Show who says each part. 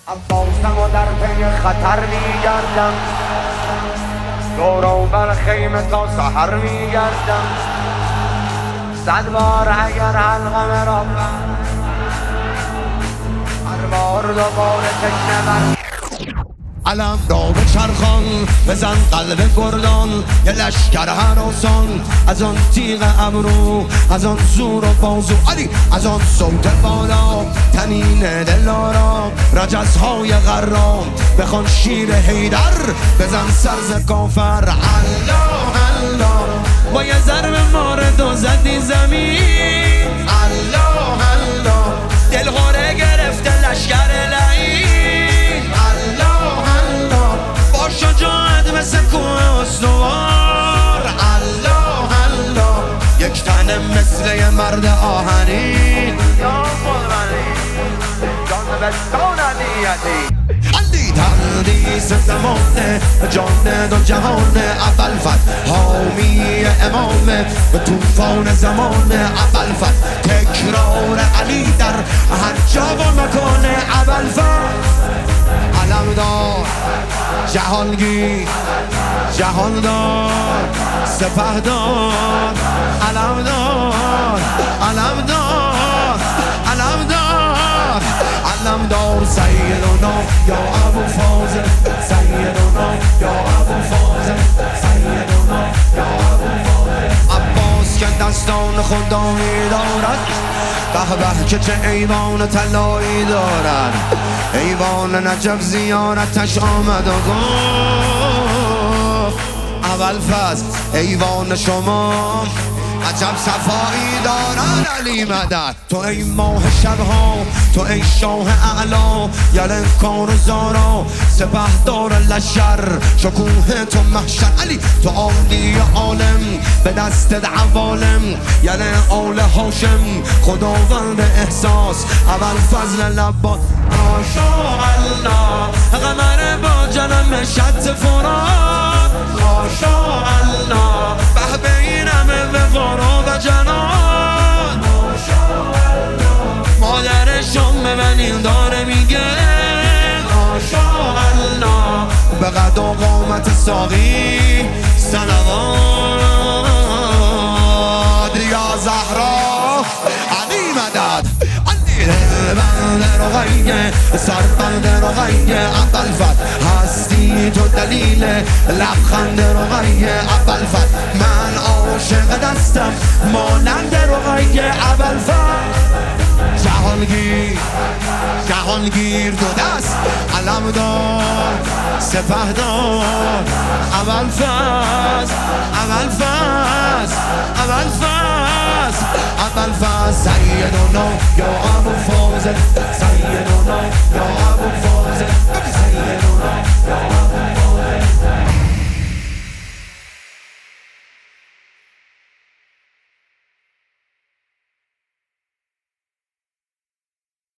Speaker 1: عباسم و در پی خطر میگردم، دور بر خیمه تا سحر میگردم. 100 بار اگر حلقم را هر بار دوباره تشنه بر
Speaker 2: علم را به چرخان بزن قلب گردان، یه لشکر هراسان از آن تیغ ابرو، از آن زور و بازو علی، از آن صوت بالا تنین دلارا، رجزهای غرام بخوان شیر حیدر، بزن سرز کافر الله الله، با یه ضرب مارد و زدی زمین الله الله، دلغاره گرفته لشکر لعین الله الله، با شجاعت مثل کوه استوار الله الله، یک تنه مثل یه مرد آهنین
Speaker 1: یا قربانی جان بستان علیتی.
Speaker 2: علی تردیس زمانه جان دو جهان، اول فتح حامی امامه به توفان زمانه، اول فتح تکرار علی در هر جا و مکان، اول فتح علمدار جهانگیر جهاندار سپهدار، علمدار علمدار علمدار علمدار، سیدنا یا ابو فاضل، سیدنا یا ابو فاضل، سیدنا یا ابو فاضل. عباس که دستان خدایی دارد، به به که چه ایوان طلایی دارد، ایوان نجف زیارتش آمد و گفت اول فصل ایوان شما عجب صفایی دارن علی مدد. تو ای ماه شبها، تو ای شاه اعلا، یلن کار و زارا سپهدار لشر، شکوه تو محشر علی، تو عالی عالم به دست عوالم، یلن آل هاشم خداوند احساس، اول فضل لبا ماشاءالله، قمر با جنم شط فرات ماشاءالله، به بینم وقارا و جنان ماشاءالله، مادر شام بنین داره میگه ماشاءالله، به قد و قامت ساقی صلوات یا زهرا علی مدد. بنده رقیه سربند رقیه، اول فتح هستی تو دلیل لبخند رقیه، اول فتح من عاشق دستم مانند رقیه، اول فتح جهانگیر جهانگیر دو دست علمدار سپهدار، اول فصل اول فصل اول فصل اول فصل، سیدنا یا